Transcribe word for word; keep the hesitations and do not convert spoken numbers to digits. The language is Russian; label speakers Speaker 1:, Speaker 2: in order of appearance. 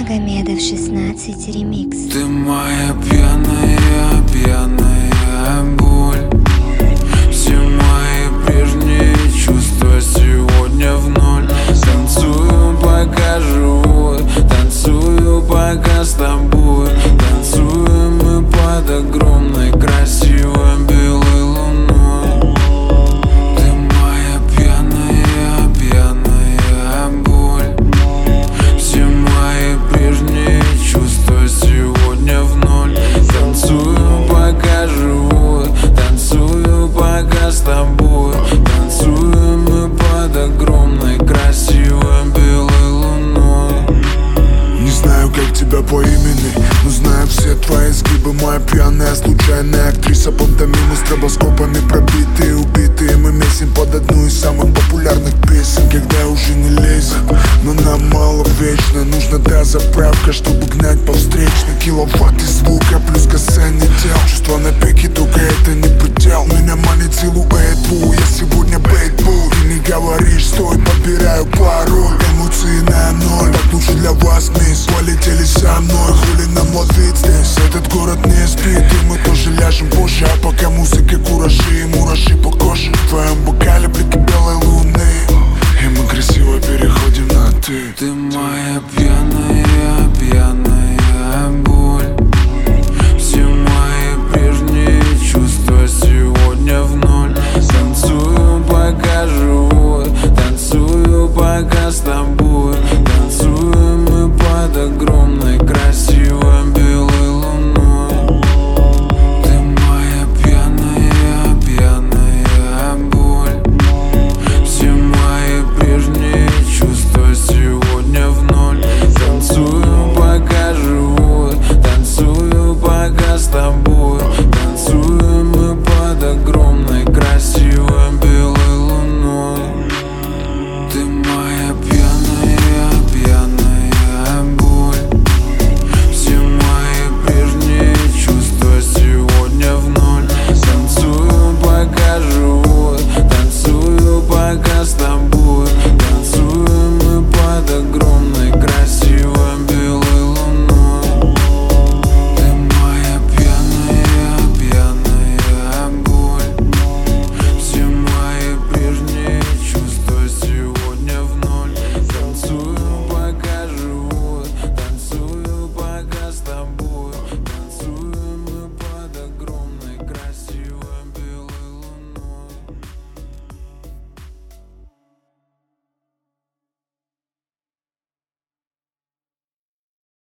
Speaker 1: Магомедов шестнадцать ремикс.
Speaker 2: Ты моя пьяная, пьяная боль. Все мои прежние чувства сегодня в ноль. Танцую, пока живой, танцую, пока с тобой. Танцуем мы под огромной красивой белой луной. Ты моя пьяная, пьяная боль. Все мои прежние чувства сегодня в ноль. Танцую, пока живой, танцую, пока с тобой. Танцуем мы под огромной красивой белой луной.
Speaker 3: Не знаю, как тебя по имени, но знаю все твои изгибы. Моя пьяная, случайная актриса пантомимы с стробоскопами пробитые, убитые. Мы месим под одну из самых популярных песен, когда уже не лезет, но нам мало вечно. Нужна та заправка, чтобы гнать по встречной. Киловатт из звука плюс касание тел. Чувства на пике, только это не предел. Меня манит силуэт, бу, я сегодня бейтбул. Ты не говоришь, стой, подбираю пароль. Эмоции на ноль, так лучше для вас, мисс. Полетели со мной, хули нам ловить здесь. Этот город не спит, и мы тоже ляжем позже. А пока музыка куражи и мураши по коже. В твоем бокале блики белой луны, и мы красиво переходим на ты.
Speaker 2: Ты моя пьяная, пьяная боль. Все мои прежние чувства сегодня в ноль. Танцую, пока живой, танцую, пока с тобой. Танцуем мы под огромной